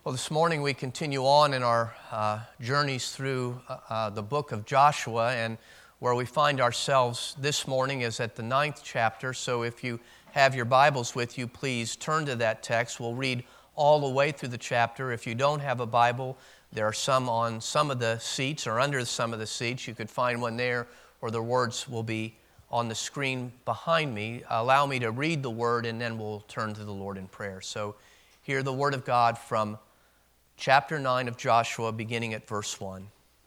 Well, this morning we continue on in our journeys through the book of Joshua, and where we find ourselves this morning is at the 9th chapter. So if you have your Bibles with you, please turn to that text. We'll read all the way through the chapter. If you don't have a Bible, there are some on some of the seats or under some of the seats. You could find one there, or the words will be on the screen behind me. Allow me to read the word, and then we'll turn to the Lord in prayer. So hear the word of God from Chapter 9 of Joshua, beginning at verse 1.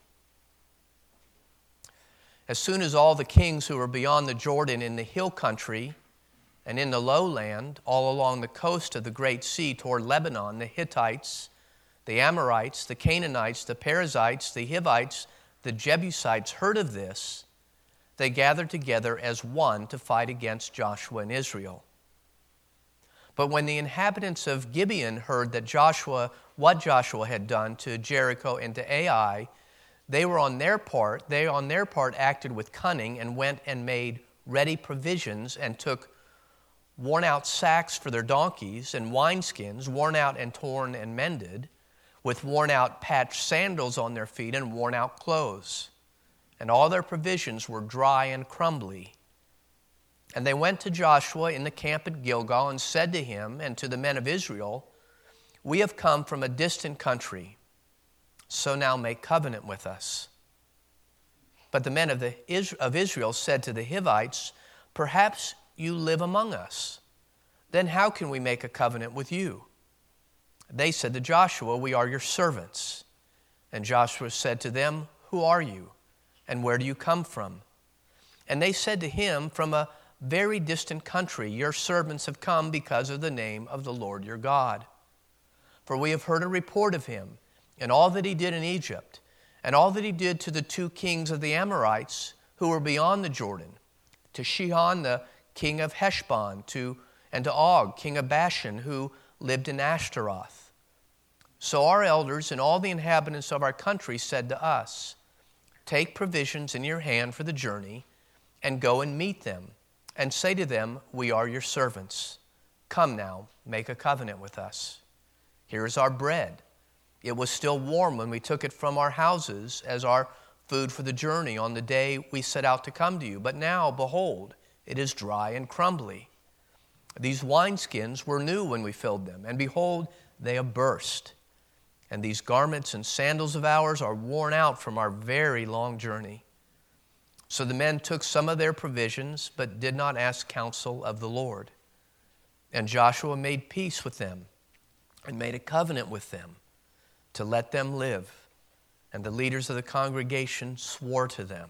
As soon as all the kings who were beyond the Jordan in the hill country and in the lowland, all along the coast of the great sea toward Lebanon, the Hittites, the Amorites, the Canaanites, the Perizzites, the Hivites, the Jebusites heard of this, they gathered together as one to fight against Joshua and Israel. But when the inhabitants of Gibeon heard that what Joshua had done to Jericho and to Ai, they on their part acted with cunning and went and made ready provisions and took worn out sacks for their donkeys and wineskins, worn out and torn and mended, with worn out patched sandals on their feet and worn out clothes. And all their provisions were dry and crumbly. And they went to Joshua in the camp at Gilgal and said to him and to the men of Israel, "We have come from a distant country, so now make covenant with us." But the men of Israel said to the Hivites, "Perhaps you live among us. Then how can we make a covenant with you?" They said to Joshua, "We are your servants." And Joshua said to them, "Who are you, and where do you come from?" And they said to him, "From a very distant country, your servants have come because of the name of the Lord your God. For we have heard a report of him, and all that he did in Egypt, and all that he did to the two kings of the Amorites who were beyond the Jordan, to Sihon the king of Heshbon, and to Og king of Bashan, who lived in Ashtaroth. So our elders and all the inhabitants of our country said to us, 'Take provisions in your hand for the journey, and go and meet them, and say to them, we are your servants. Come now, make a covenant with us. Here is our bread. It was still warm when we took it from our houses as our food for the journey on the day we set out to come to you. But now, behold, it is dry and crumbly. These wineskins were new when we filled them, and behold, they have burst. And these garments and sandals of ours are worn out from our very long journey.' So the men took some of their provisions, but did not ask counsel of the Lord. And Joshua made peace with them and made a covenant with them to let them live. And the leaders of the congregation swore to them.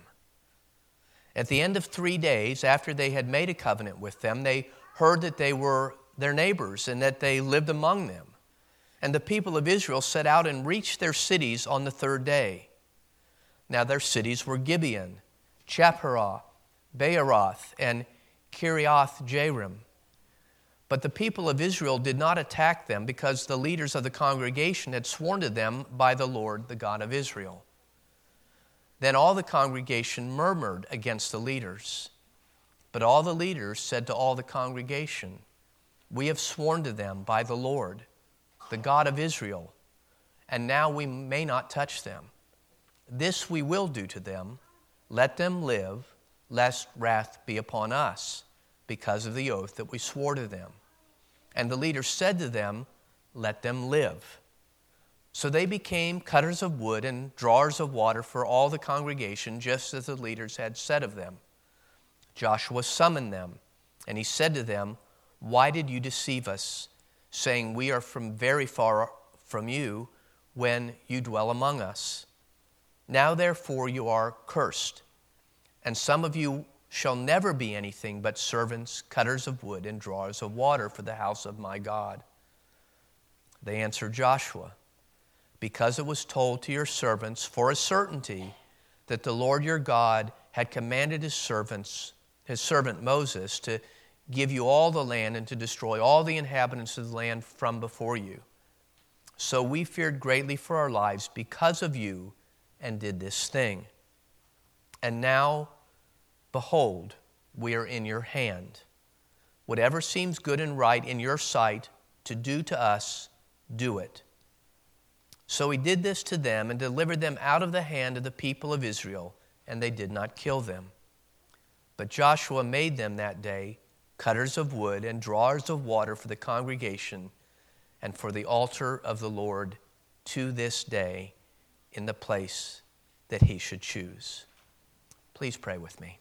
At the end of 3 days, after they had made a covenant with them, they heard that they were their neighbors and that they lived among them. And the people of Israel set out and reached their cities on the 3rd day. Now their cities were Gibeon, Chephirah, Beeroth, and Kiriath Jearim. But the people of Israel did not attack them because the leaders of the congregation had sworn to them by the Lord, the God of Israel. Then all the congregation murmured against the leaders. But all the leaders said to all the congregation, "We have sworn to them by the Lord, the God of Israel, and now we may not touch them. This we will do to them. Let them live, lest wrath be upon us, because of the oath that we swore to them." And the leaders said to them, "Let them live." So they became cutters of wood and drawers of water for all the congregation, just as the leaders had said of them. Joshua summoned them, and he said to them, "Why did you deceive us, saying, 'We are from very far from you,' when you dwell among us? Now therefore you are cursed, and some of you shall never be anything but servants, cutters of wood, and drawers of water for the house of my God." They answered Joshua, "Because it was told to your servants for a certainty that the Lord your God had commanded his servant Moses to give you all the land and to destroy all the inhabitants of the land from before you. So we feared greatly for our lives because of you and did this thing. And now, behold, we are in your hand. Whatever seems good and right in your sight to do to us, do it. So he did this to them and delivered them out of the hand of the people of Israel, and they did not kill them. But Joshua made them that day cutters of wood and drawers of water for the congregation and for the altar of the Lord to this day in the place that he should choose. Please pray with me.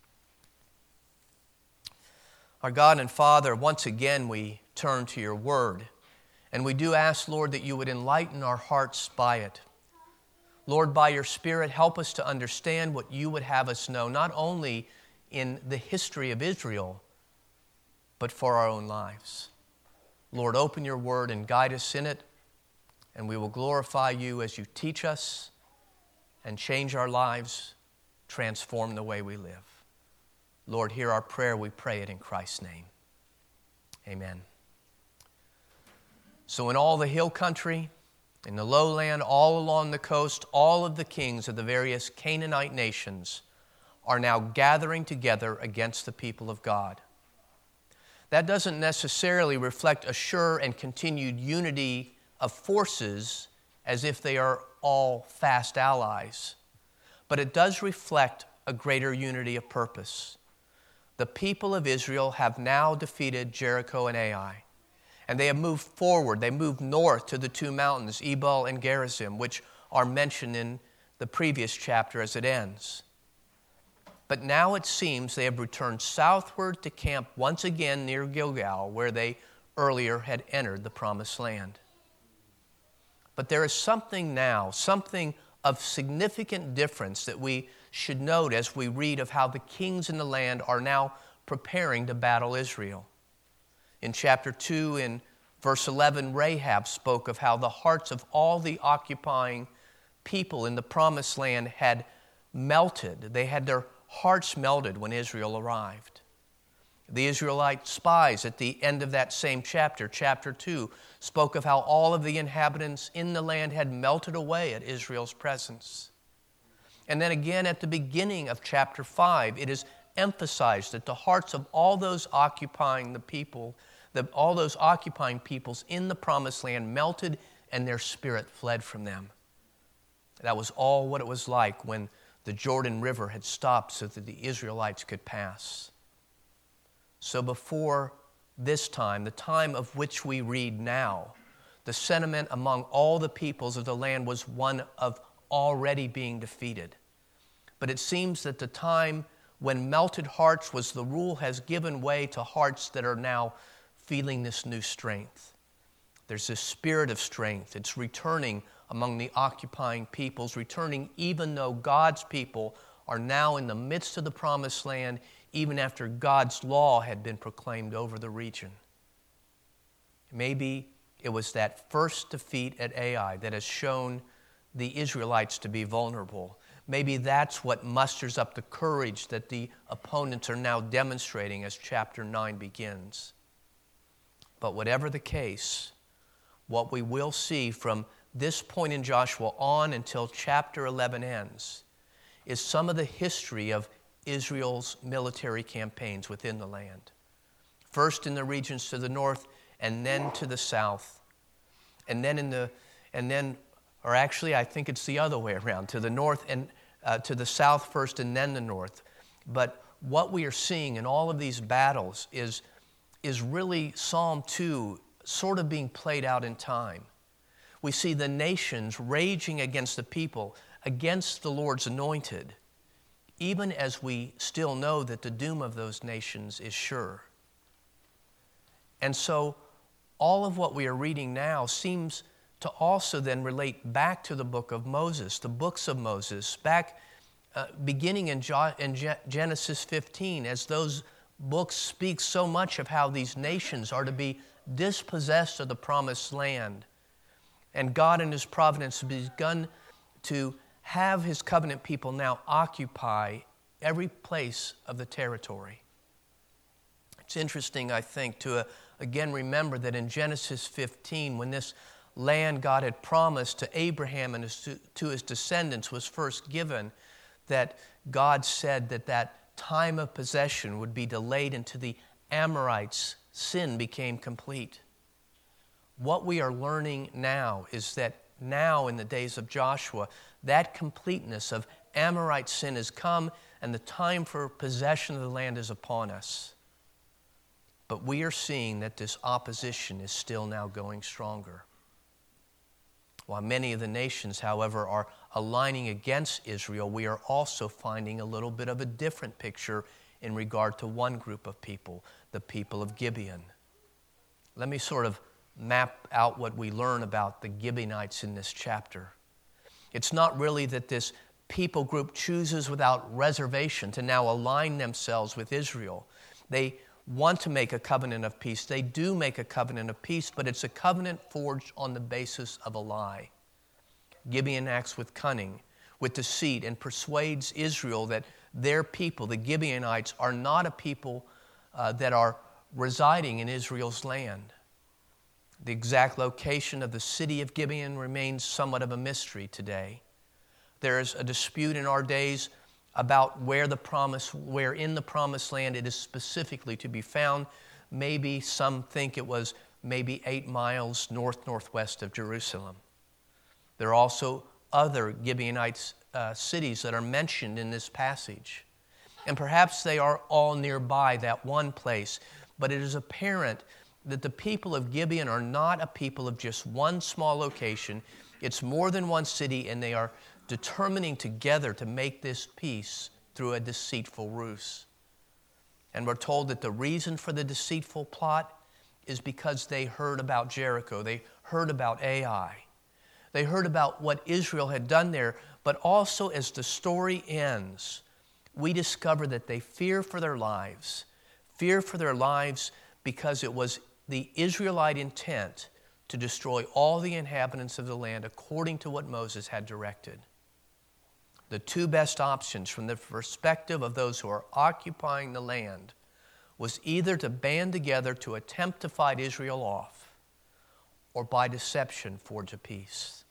Our God and Father, once again we turn to your word, and we do ask, Lord, that you would enlighten our hearts by it. Lord, by your Spirit, help us to understand what you would have us know, not only in the history of Israel, but for our own lives. Lord, open your word and guide us in it, and we will glorify you as you teach us and change our lives, transform the way we live. Lord, hear our prayer. We pray it in Christ's name. Amen. So in all the hill country, in the lowland, all along the coast, all of the kings of the various Canaanite nations are now gathering together against the people of God. That doesn't necessarily reflect a sure and continued unity of forces as if they are all fast allies, but it does reflect a greater unity of purpose. The people of Israel have now defeated Jericho and Ai, and they have moved forward. They moved north to the two mountains, Ebal and Gerizim, which are mentioned in the previous chapter as it ends. But now it seems they have returned southward to camp once again near Gilgal, where they earlier had entered the promised land. But there is something now, something of significant difference that we should note as we read of how the kings in the land are now preparing to battle Israel. In chapter 2, in verse 11, Rahab spoke of how the hearts of all the occupying people in the promised land had melted. They had their hearts melted when Israel arrived. The Israelite spies at the end of that same chapter, chapter 2, spoke of how all of the inhabitants in the land had melted away at Israel's presence. And then again at the beginning of chapter 5, it is emphasized that the hearts of all those occupying the people, all those occupying peoples in the promised land melted and their spirit fled from them. That was all what it was like when the Jordan River had stopped so that the Israelites could pass. So before this time, the time of which we read now, the sentiment among all the peoples of the land was one of already being defeated. But it seems that the time when melted hearts was the rule has given way to hearts that are now feeling this new strength. There's this spirit of strength. It's returning among the occupying peoples, returning even though God's people are now in the midst of the promised land, even after God's law had been proclaimed over the region. Maybe it was that first defeat at Ai that has shown the Israelites to be vulnerable. Maybe that's what musters up the courage that the opponents are now demonstrating as chapter 9 begins. But whatever the case, what we will see from this point in Joshua on until chapter 11 ends is some of the history of Israel's military campaigns within the land. First in the regions to the north, and then to the south. I think it's the other way around, to the north and to the south first and then the north. But what we are seeing in all of these battles is really Psalm 2 sort of being played out in time. We see the nations raging against the people, against the Lord's anointed, even as we still know that the doom of those nations is sure. And so all of what we are reading now seems to also then relate back to the book of Moses, the books of Moses, back beginning in Genesis 15, as those books speak so much of how these nations are to be dispossessed of the promised land. And God in his providence has begun to have his covenant people now occupy every place of the territory. It's interesting, I think, to again remember that in Genesis 15, when this land God had promised to Abraham and to his descendants was first given, that God said that that time of possession would be delayed until the Amorites' sin became complete. What we are learning now is that now in the days of Joshua, that completeness of Amorite sin has come and the time for possession of the land is upon us. But we are seeing that this opposition is still now going stronger. While many of the nations, however, are aligning against Israel, we are also finding a little bit of a different picture in regard to one group of people, the people of Gibeon. Let me sort of map out what we learn about the Gibeonites in this chapter. It's not really that this people group chooses without reservation to now align themselves with Israel. They want to make a covenant of peace. They do make a covenant of peace, but it's a covenant forged on the basis of a lie. Gibeon acts with cunning, with deceit, and persuades Israel that their people, the Gibeonites, are not a people that are residing in Israel's land. The exact location of the city of Gibeon remains somewhat of a mystery today. There is a dispute in our days about where in the promised land it is specifically to be found. Maybe some think it was maybe 8 miles northwest of Jerusalem. There are also other Gibeonite cities that are mentioned in this passage. And perhaps they are all nearby that one place, but it is apparent that the people of Gibeon are not a people of just one small location. It's more than one city, and they are determining together to make this peace through a deceitful ruse. And we're told that the reason for the deceitful plot is because they heard about Jericho. They heard about Ai. They heard about what Israel had done there, but also as the story ends, we discover that they fear for their lives because it was the Israelite intent to destroy all the inhabitants of the land according to what Moses had directed. The two best options from the perspective of those who are occupying the land was either to band together to attempt to fight Israel off or by deception forge a peace.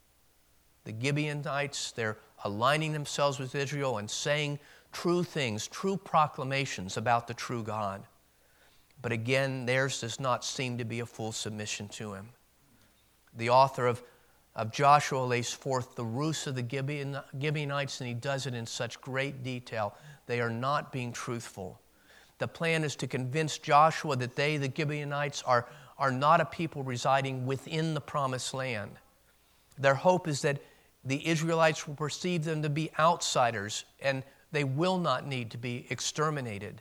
The Gibeonites, they're aligning themselves with Israel and saying true things, true proclamations about the true God. But again, theirs does not seem to be a full submission to him. The author of Joshua lays forth the ruse of the Gibeonites, and he does it in such great detail. They are not being truthful. The plan is to convince Joshua that they, the Gibeonites, are not a people residing within the promised land. Their hope is that the Israelites will perceive them to be outsiders, and they will not need to be exterminated.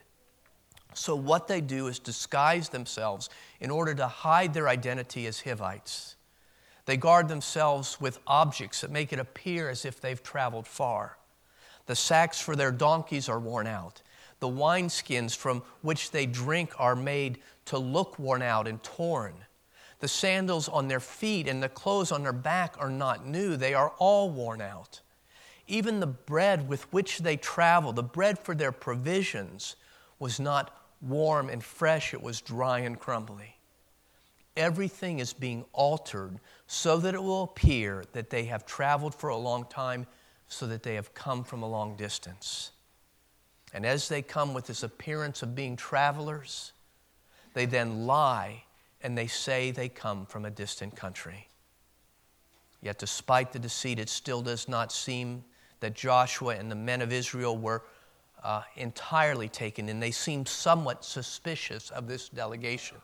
So what they do is disguise themselves in order to hide their identity as Hivites. They guard themselves with objects that make it appear as if they've traveled far. The sacks for their donkeys are worn out. The wineskins from which they drink are made to look worn out and torn. The sandals on their feet and the clothes on their back are not new. They are all worn out. Even the bread with which they travel, the bread for their provisions, was not warm and fresh. It was dry and crumbly. Everything is being altered so that it will appear that they have traveled for a long time, so that they have come from a long distance. And as they come with this appearance of being travelers, they then lie and they say they come from a distant country. Yet despite the deceit, it still does not seem that Joshua and the men of Israel were entirely taken, and they seem somewhat suspicious of this delegation.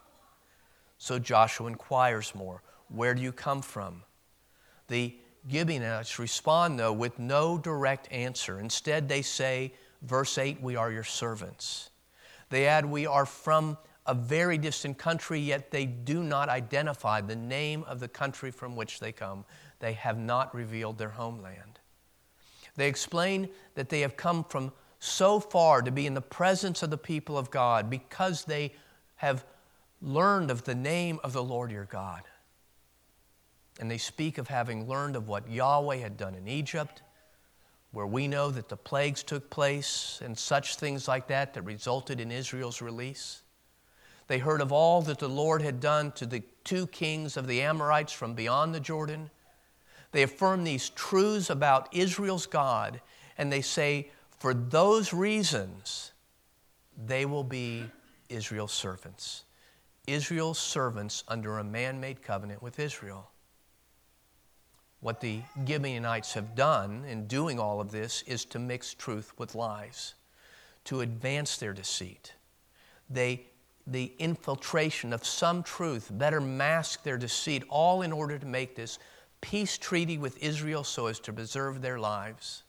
So Joshua inquires more, where do you come from? The Gibeonites respond, though, with no direct answer. Instead, they say, verse 8, we are your servants. They add, we are from a very distant country, yet they do not identify the name of the country from which they come. They have not revealed their homeland. They explain that they have come from so far to be in the presence of the people of God because they have learned of the name of the Lord your God. And they speak of having learned of what Yahweh had done in Egypt, where we know that the plagues took place and such things like that resulted in Israel's release. They heard of all that the Lord had done to the 2 kings of the Amorites from beyond the Jordan. They affirm these truths about Israel's God, and they say, for those reasons, they will be Israel's servants. Israel's servants under a man-made covenant with Israel. What the Gibeonites have done in doing all of this is to mix truth with lies, to advance their deceit. The infiltration of some truth better mask their deceit, all in order to make this peace treaty with Israel so as to preserve their lives.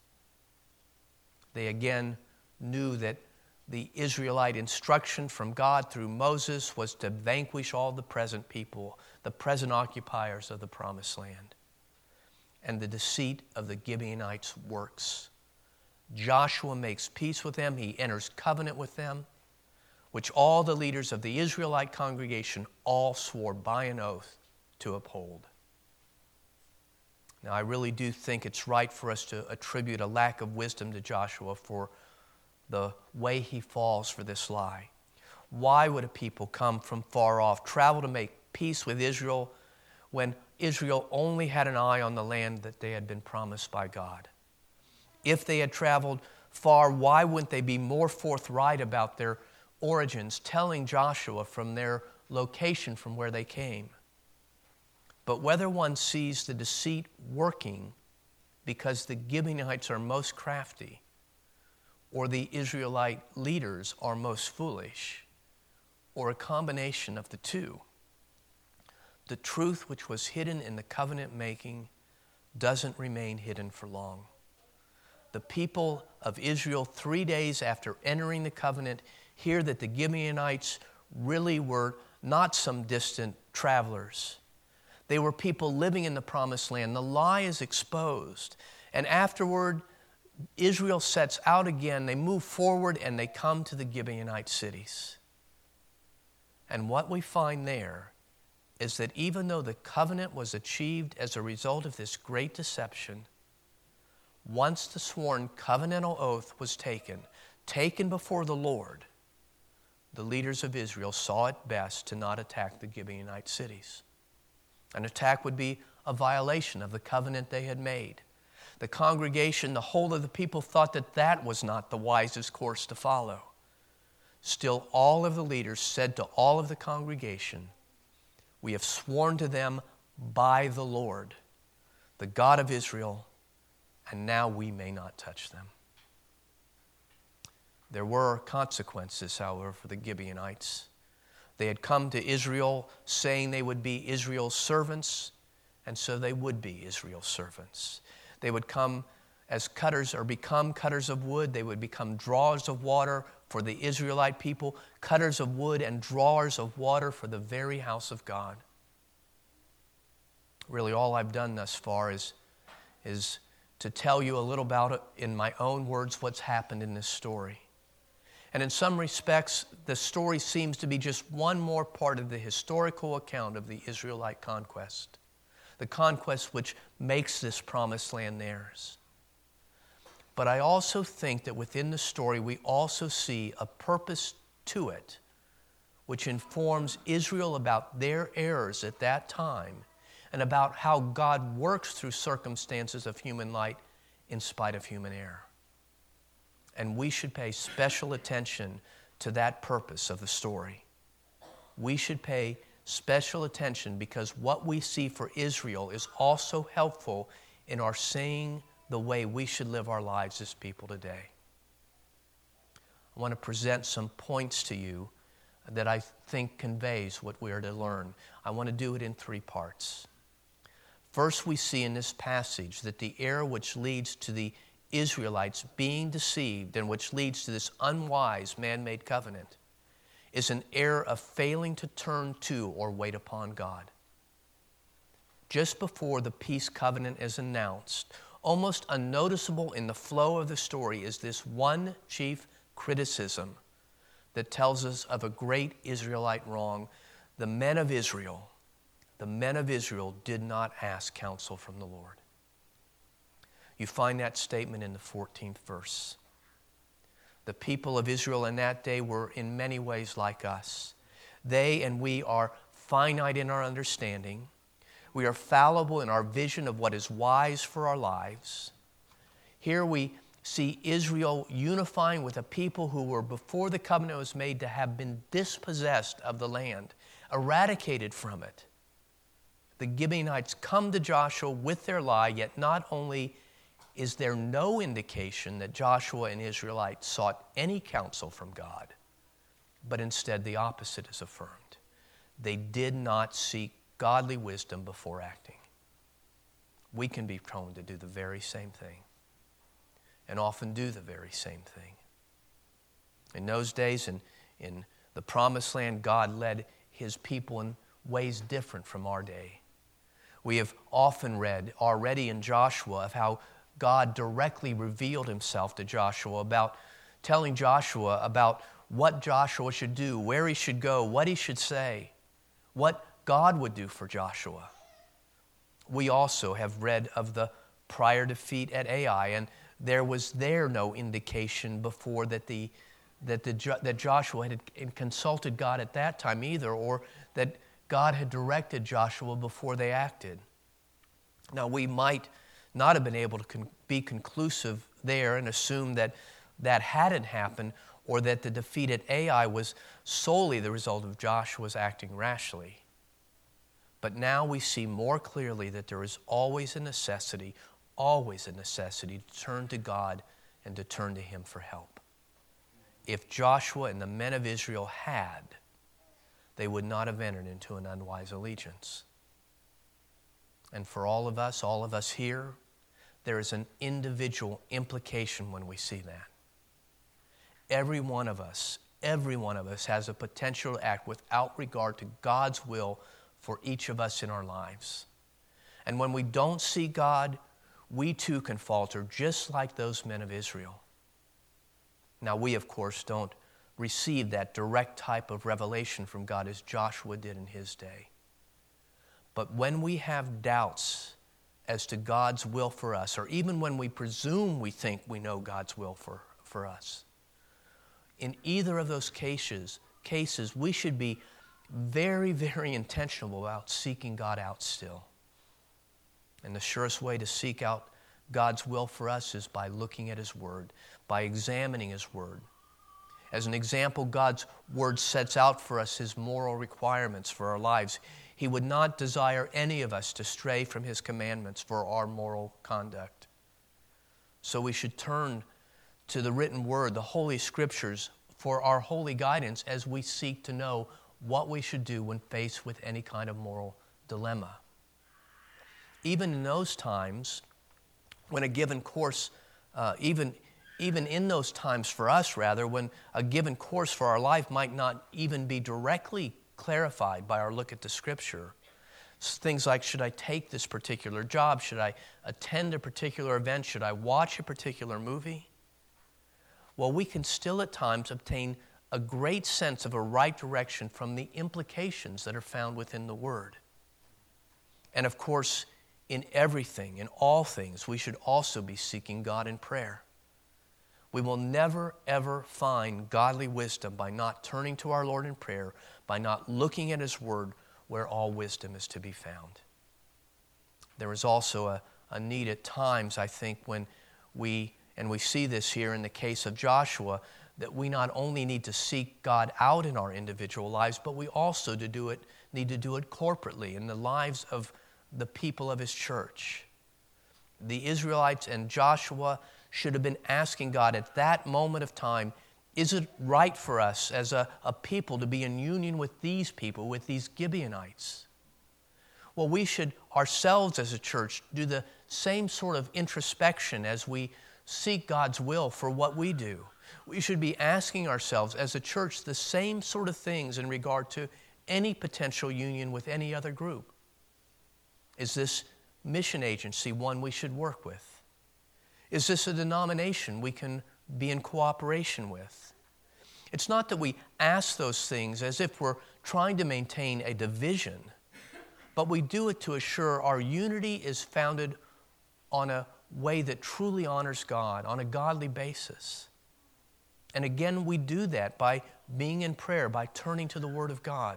They again knew that the Israelite instruction from God through Moses was to vanquish all the present people, the present occupiers of the promised land. And the deceit of the Gibeonites works. Joshua makes peace with them. He enters covenant with them, which all the leaders of the Israelite congregation all swore by an oath to uphold. Now, I really do think it's right for us to attribute a lack of wisdom to Joshua for the way he falls for this lie. Why would a people come from far off, travel to make peace with Israel when Israel only had an eye on the land that they had been promised by God? If they had traveled far, why wouldn't they be more forthright about their origins, telling Joshua from their location from where they came? But whether one sees the deceit working because the Gibeonites are most crafty or the Israelite leaders are most foolish, or a combination of the two, the truth which was hidden in the covenant making doesn't remain hidden for long. The people of Israel, 3 days after entering the covenant, hear that the Gibeonites really were not some distant travelers. They were people living in the promised land. The lie is exposed. And afterward, Israel sets out again. They move forward and they come to the Gibeonite cities. And what we find there is that even though the covenant was achieved as a result of this great deception, once the sworn covenantal oath was taken before the Lord, the leaders of Israel saw it best to not attack the Gibeonite cities. An attack would be a violation of the covenant they had made. The congregation, the whole of the people, thought that that was not the wisest course to follow. Still, all of the leaders said to all of the congregation, "We have sworn to them by the Lord, the God of Israel, and now we may not touch them." There were consequences, however, for the Gibeonites. They had come to Israel saying they would be Israel's servants, and so they would be Israel's servants. They would come as cutters or become cutters of wood. They would become drawers of water for the Israelite people, cutters of wood and drawers of water for the very house of God. Really, all I've done thus far is to tell you a little about it in my own words, what's happened in this story. And in some respects, the story seems to be just one more part of the historical account of the Israelite conquest, the conquest which makes this promised land theirs. But I also think that within the story, we also see a purpose to it, which informs Israel about their errors at that time and about how God works through circumstances of human light in spite of human error. And we should pay special attention to that purpose of the story. We should pay special attention because what we see for Israel is also helpful in our seeing the way we should live our lives as people today. I want to present some points to you that I think conveys what we are to learn. I want to do it in 3 parts. First, we see in this passage that the error which leads to the Israelites being deceived and which leads to this unwise man-made covenant is an error of failing to turn to or wait upon God. Just before the peace covenant is announced, almost unnoticeable in the flow of the story is this one chief criticism that tells us of a great Israelite wrong. The men of Israel did not ask counsel from the Lord. You find that statement in the 14th verse. The people of Israel in that day were in many ways like us. They and we are finite in our understanding. We are fallible in our vision of what is wise for our lives. Here we see Israel unifying with a people who were, before the covenant was made, to have been dispossessed of the land, eradicated from it. the Gibeonites come to Joshua with their lie, yet not only is there no indication that Joshua and Israelites sought any counsel from God, but instead the opposite is affirmed. They did not seek godly wisdom before acting. We can be prone to do the very same thing, and often do the very same thing. In those days, in the Promised Land, God led His people in ways different from our day. We have often read already in Joshua of how God directly revealed Himself to Joshua, about telling Joshua about what Joshua should do, where he should go, what he should say, what God would do for Joshua. We also have read of the prior defeat at Ai, and there was no indication before that Joshua had consulted God at that time either, or that God had directed Joshua before they acted. Now, we might not have been able to be conclusive there and assume that that hadn't happened, or that the defeat at Ai was solely the result of Joshua's acting rashly. But now we see more clearly that there is always a necessity to turn to God and to turn to Him for help. If Joshua and the men of Israel had, they would not have entered into an unwise allegiance. And for all of us here, there is an individual implication when we see that. Every one of us has a potential to act without regard to God's will for each of us in our lives. And when we don't see God, we too can falter, just like those men of Israel. Now, we, of course, don't receive that direct type of revelation from God as Joshua did in his day. But when we have doubts as to God's will for us, or even when we presume we think we know God's will for us, in either of those cases, we should be very, very intentional about seeking God out still. And the surest way to seek out God's will for us is by looking at His Word, by examining His Word. As an example, God's Word sets out for us His moral requirements for our lives. He would not desire any of us to stray from His commandments for our moral conduct. So we should turn to the written Word, the Holy Scriptures, for our holy guidance as we seek to know what we should do when faced with any kind of moral dilemma. Even in those times, when a given course, even in those times for us, rather, when a given course for our life might not even be directly clarified by our look at the Scripture. Things like, should I take this particular job? Should I attend a particular event? Should I watch a particular movie? Well, we can still at times obtain a great sense of a right direction from the implications that are found within the Word. And of course, in everything, in all things, we should also be seeking God in prayer. We will never, ever find godly wisdom by not turning to our Lord in prayer, by not looking at His Word where all wisdom is to be found. There is also a need at times, I think, when we see this here in the case of Joshua, that we not only need to seek God out in our individual lives, but we also need to do it corporately in the lives of the people of His church. The Israelites and Joshua should have been asking God at that moment of time, is it right for us as a people to be in union with these people, with these Gibeonites? Well, we should ourselves as a church do the same sort of introspection as we seek God's will for what we do. We should be asking ourselves as a church the same sort of things in regard to any potential union with any other group. Is this mission agency one we should work with? Is this a denomination we can be in cooperation with? It's not that we ask those things as if we're trying to maintain a division, but we do it to assure our unity is founded on a way that truly honors God, on a godly basis. And again, we do that by being in prayer, by turning to the Word of God.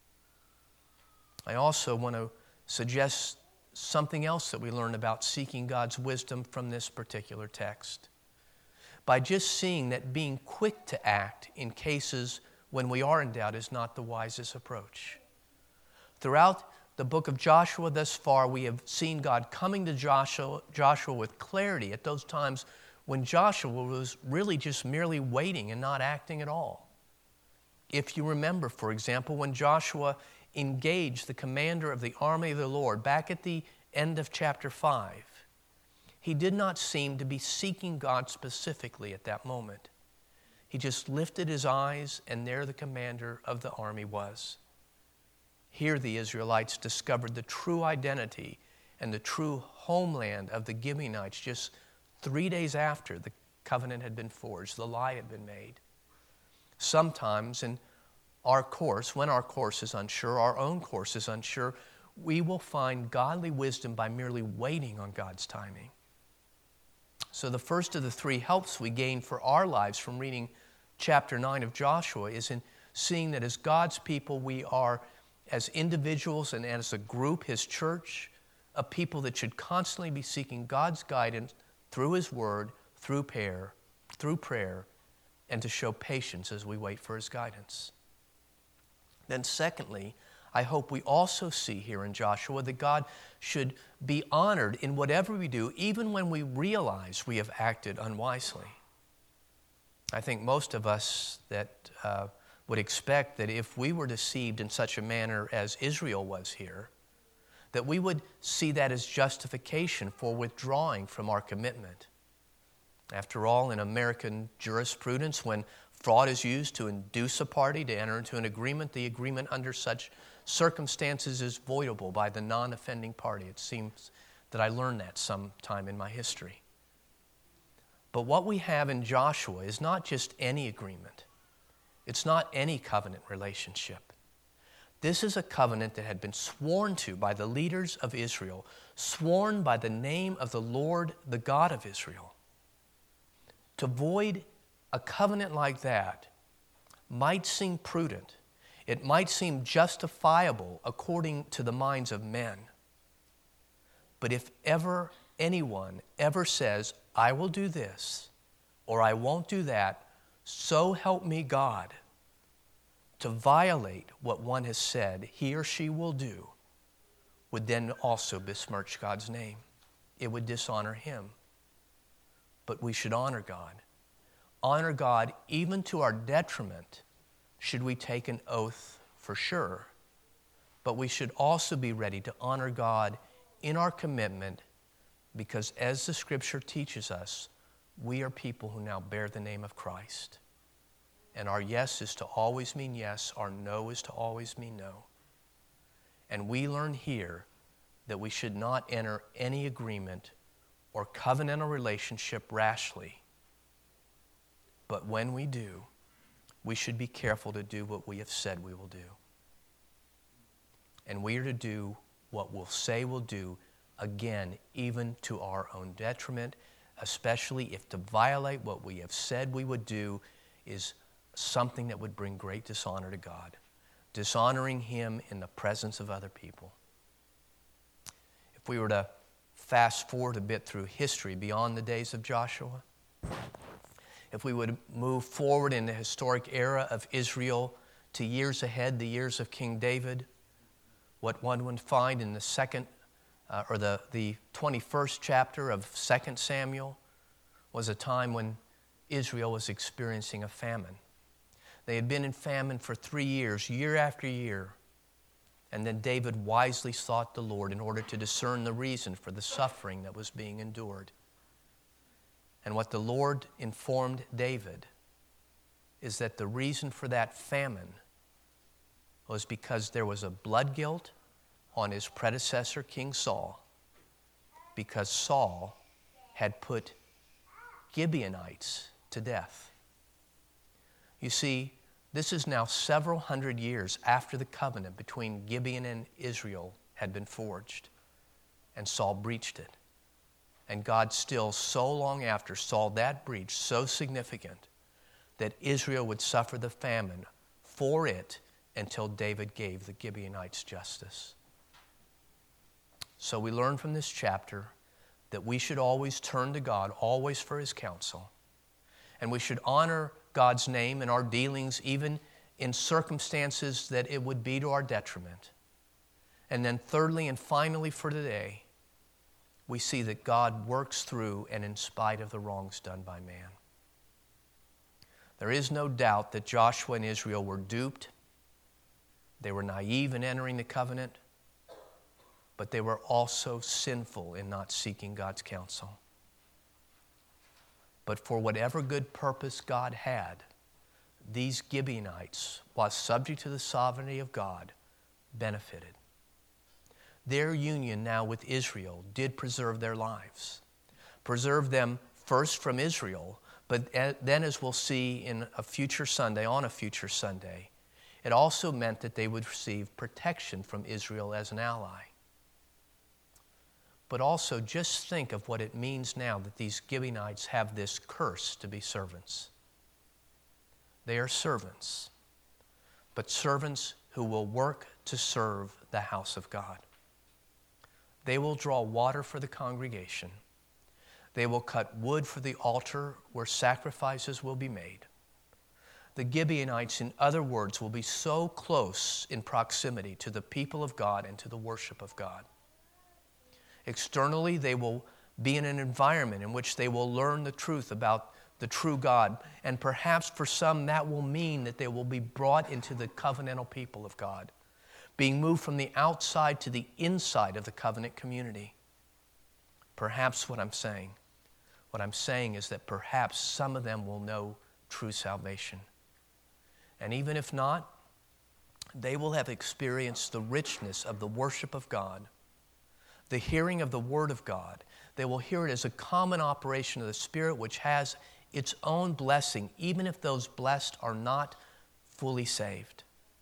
I also want to suggest something else that we learn about seeking God's wisdom from this particular text. By just seeing that being quick to act in cases when we are in doubt is not the wisest approach. Throughout the book of Joshua thus far, we have seen God coming to Joshua with clarity at those times when Joshua was really just merely waiting and not acting at all. If you remember, for example, when Joshua engaged the commander of the army of the Lord back at the end of chapter 5, he did not seem to be seeking God specifically at that moment. He just lifted his eyes, and there the commander of the army was. Here the Israelites discovered the true identity and the true homeland of the Gibeonites just 3 days after the covenant had been forged, the lie had been made. Sometimes in our course, when our course is unsure, our own course is unsure, we will find godly wisdom by merely waiting on God's timing. So the first of the three helps we gain for our lives from reading chapter 9 of Joshua is in seeing that as God's people, we are, as individuals and as a group, His church, a people that should constantly be seeking God's guidance through His Word, through prayer, and to show patience as we wait for His guidance. Then secondly, I hope we also see here in Joshua that God should be honored in whatever we do, even when we realize we have acted unwisely. I think most of us that would expect that if we were deceived in such a manner as Israel was here, that we would see that as justification for withdrawing from our commitment. After all, in American jurisprudence, when fraud is used to induce a party to enter into an agreement, the agreement under such circumstances is voidable by the non-offending party. It seems that I learned that sometime in my history. But what we have in Joshua is not just any agreement. It's not any covenant relationship. This is a covenant that had been sworn to by the leaders of Israel, sworn by the name of the Lord, the God of Israel. To void a covenant like that might seem prudent. It might seem justifiable according to the minds of men. But if ever anyone ever says, I will do this, or I won't do that, so help me God, to violate what one has said he or she will do, would then also besmirch God's name. It would dishonor Him. But we should honor God. Honor God even to our detriment should we take an oath for sure. But we should also be ready to honor God in our commitment, because as the Scripture teaches us, we are people who now bear the name of Christ. And our yes is to always mean yes, our no is to always mean no. And we learn here that we should not enter any agreement or covenantal relationship rashly. But when we do, we should be careful to do what we have said we will do. And we are to do what we'll say we'll do, again, even to our own detriment, especially if to violate what we have said we would do is something that would bring great dishonor to God, dishonoring Him in the presence of other people. If we were to fast forward a bit through history beyond the days of Joshua, if we would move forward in the historic era of Israel to years ahead, the years of King David, what one would find in the 21st chapter of 2 Samuel was a time when Israel was experiencing a famine. They had been in famine for 3 years, year after year. And then David wisely sought the Lord in order to discern the reason for the suffering that was being endured. And what the Lord informed David is that the reason for that famine was because there was a blood guilt on his predecessor, King Saul, because Saul had put Gibeonites to death. You see, this is now several hundred years after the covenant between Gibeon and Israel had been forged, and Saul breached it. And God still, so long after, saw that breach so significant that Israel would suffer the famine for it until David gave the Gibeonites justice. So we learn from this chapter that we should always turn to God, always for His counsel. And we should honor God's name in our dealings, even in circumstances that it would be to our detriment. And then thirdly and finally for today, we see that God works through and in spite of the wrongs done by man. There is no doubt that Joshua and Israel were duped. They were naive in entering the covenant, but they were also sinful in not seeking God's counsel. But for whatever good purpose God had, these Gibeonites, while subject to the sovereignty of God, benefited. Their union now with Israel did preserve their lives. Preserve them first from Israel, but then, as we'll see on a future Sunday, it also meant that they would receive protection from Israel as an ally. But also just think of what it means now that these Gibeonites have this curse to be servants. They are servants, but servants who will work to serve the house of God. They will draw water for the congregation. They will cut wood for the altar where sacrifices will be made. The Gibeonites, in other words, will be so close in proximity to the people of God and to the worship of God. Externally, they will be in an environment in which they will learn the truth about the true God. And perhaps for some, that will mean that they will be brought into the covenantal people of God, being moved from the outside to the inside of the covenant community. Perhaps what I'm saying is that perhaps some of them will know true salvation. And even if not, they will have experienced the richness of the worship of God, the hearing of the Word of God. They will hear it as a common operation of the Spirit, which has its own blessing, even if those blessed are not fully saved.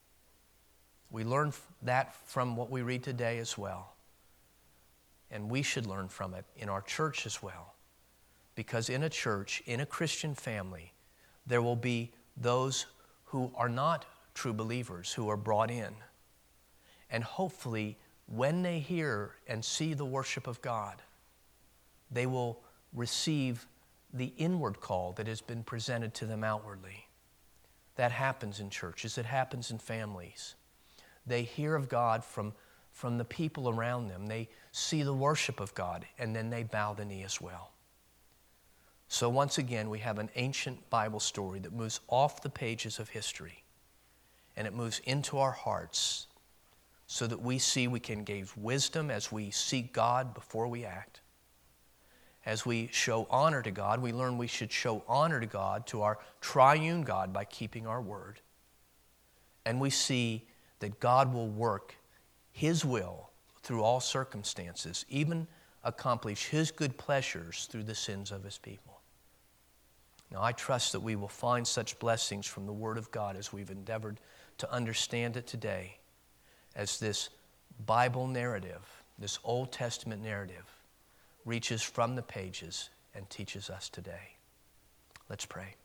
We learn that from what we read today as well. And we should learn from it in our church as well. Because in a church, in a Christian family, there will be those who are not true believers who are brought in. And hopefully, when they hear and see the worship of God, they will receive the inward call that has been presented to them outwardly. That happens in churches. It happens in families. They hear of God from the people around them. They see the worship of God, and then they bow the knee as well. So once again, we have an ancient Bible story that moves off the pages of history, and it moves into our hearts so that we see we can gain wisdom as we seek God before we act. As we show honor to God, we learn we should show honor to God, to our triune God, by keeping our word. And we see that God will work His will through all circumstances, even accomplish His good pleasures through the sins of His people. Now, I trust that we will find such blessings from the Word of God as we've endeavored to understand it today, as this Bible narrative, this Old Testament narrative, reaches from the pages and teaches us today. Let's pray.